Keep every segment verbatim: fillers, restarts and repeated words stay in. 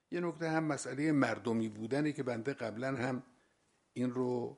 یه نکته هم مسئله مردمی بودنه که بنده قبلا هم این رو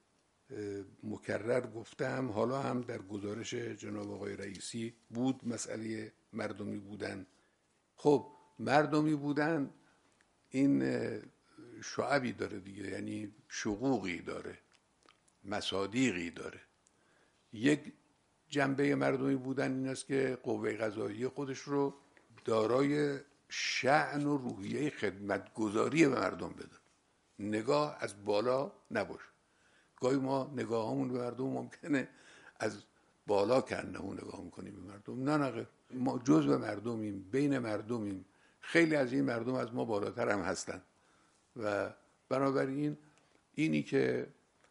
مکرر گفتم، حالا هم در گزارش جناب آقای رئیسی بود مسئله مردمی بودن. خب مردمی بودن این شعبی داره دیگه، یعنی شقوقی داره، مصادیقی داره. یک جنبه مردمی بودن این است که قوه قضاییه خودش رو دارای شأن و روحیه خدمتگزاری به مردم بده، نگاه از بالا نباشه. گاهی ما نگاهمون به مردم ممکنه از بالا کنه اون نگاه میکنیم به مردم. نه نه ما جزء مردمیم، بین مردمیم، خیلی از این مردم از ما بالاتر هم هستن و بنابراین اینی که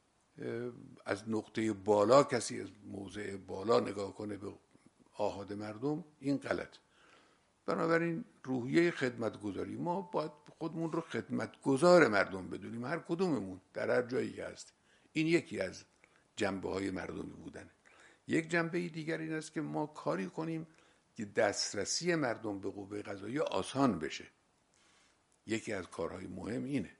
از نقطه بالا کسی از موضع بالا نگاه کنه به آحاد مردم، این غلط. بنابراین روحیه خدمتگزاری، ما باید خودمون رو خدمتگزار مردم بدونیم، هر کدوممون در هر جایی که هست. این یکی از جنبه های مردمی بودنه. یک جنبه دیگر این است که ما کاری کنیم که دسترسی مردم به قوه قضاییه آسان بشه. یکی از کارهای مهم اینه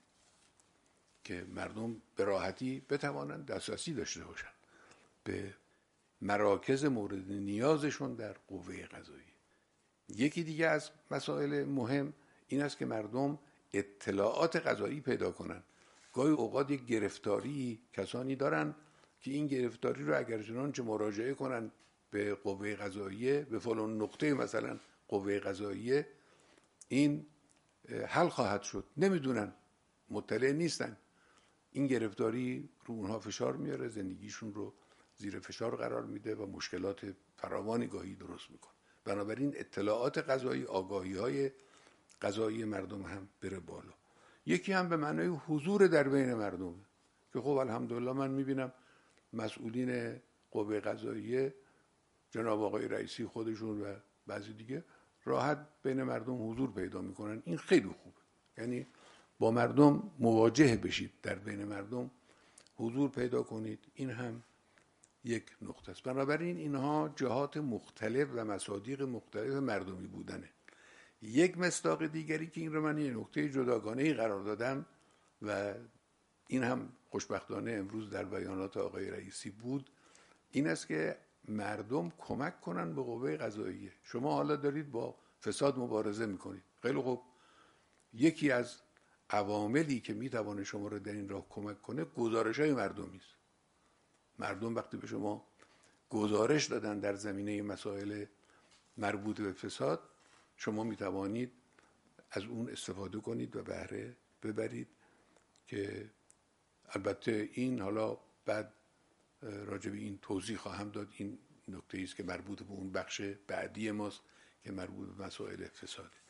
که مردم به راحتی بتوانند دسترسی داشته باشند به مراکز مورد نیازشون در قوه قضاییه. یکی دیگه از مسائل مهم این است که مردم اطلاعات قضایی پیدا کنن. گاهی اوقات یک گرفتاری کسانی دارن که این گرفتاری رو اگر چنانچه مراجعه کنن به قوه قضاییه، به فلان نقطه مثلا قوه قضاییه، این حل خواهد شد، نمیدونن، مطلع نیستن. این گرفتاری رو اونها فشار میاره، زندگیشون رو زیر فشار قرار میده و مشکلات فراوانی گاهی درست میکنه. بنابراین اطلاعات قضایی، آگاهی های قضایی مردم هم بره بالا. یکی هم به معنای حضور در بین مردم که خب الحمدلله من میبینم مسئولین قوه قضاییه، جناب آقای رئیسی خودشون و بعضی دیگه، راحت بین مردم حضور پیدا میکنن. این خیلی خوبه، یعنی با مردم مواجه بشید، در بین مردم حضور پیدا کنید. این هم یک نقطه است. بنابراین اینها جهات مختلف و مصادیق مختلف مردمی بودنه. یک مصداق دیگری که این رو من یه نکته جداگانه‌ای قرار دادم و این هم خوشبختانه امروز در بیانات آقای رئیسی بود، این است که مردم کمک کنن به قوه قضاییه. شما حالا دارید با فساد مبارزه میکنید، خیلی خوب. یکی از عواملی که میتوانه شما رو در این راه کمک کنه گزارش‌های مردمی است. مردم وقتی به شما گزارش دادن در زمینه مسائل مربوط به فساد، شما میتوانید از اون استفاده کنید و بهره ببرید. که البته این حالا بعد راجع به این توضیح خواهم داد. این نکته است که مربوط به اون بخش بعدی ماست که مربوط به مسائل فساد.